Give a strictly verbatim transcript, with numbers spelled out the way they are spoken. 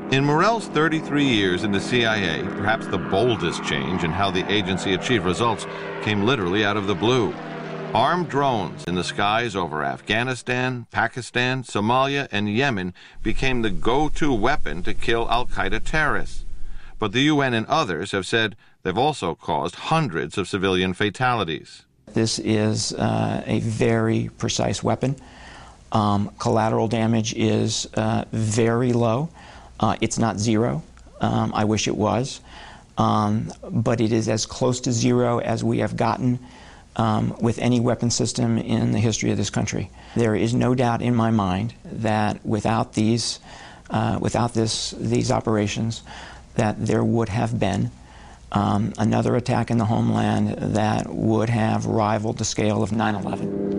In Morell's thirty-three years in the C I A, perhaps the boldest change in how the agency achieved results came literally out of the blue. Armed drones in the skies over Afghanistan, Pakistan, Somalia, and Yemen became the go-to weapon to kill al-Qaeda terrorists. But the U N and others have said they've also caused hundreds of civilian fatalities. This is uh, a very precise weapon. Um, collateral damage is uh, very low. Uh, it's not zero. Um, I wish it was. Um, but it is as close to zero as we have gotten um, with any weapon system in the history of this country. There is no doubt in my mind that without these, uh, without this, these operations, that there would have been um, another attack in the homeland that would have rivaled the scale of nine eleven.